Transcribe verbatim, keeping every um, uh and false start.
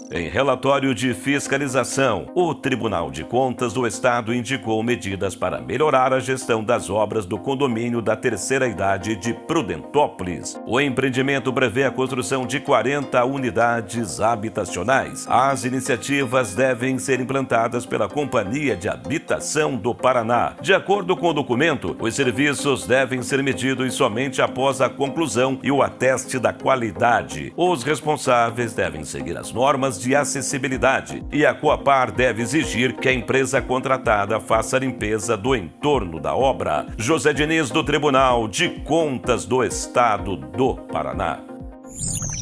Em relatório de fiscalização, o Tribunal de Contas do Estado indicou medidas para melhorar a gestão das obras do condomínio da Terceira Idade de Prudentópolis. O empreendimento prevê a construção de quarenta unidades habitacionais. As iniciativas devem ser implantadas pela Companhia de Habitação do Paraná. De acordo com o documento, os serviços devem ser medidos somente após a conclusão e o ateste da qualidade. Os responsáveis devem seguir as normas de acessibilidade e a Coapar deve exigir que a empresa contratada faça a limpeza do entorno da obra. José Diniz, do Tribunal de Contas do Estado do Paraná.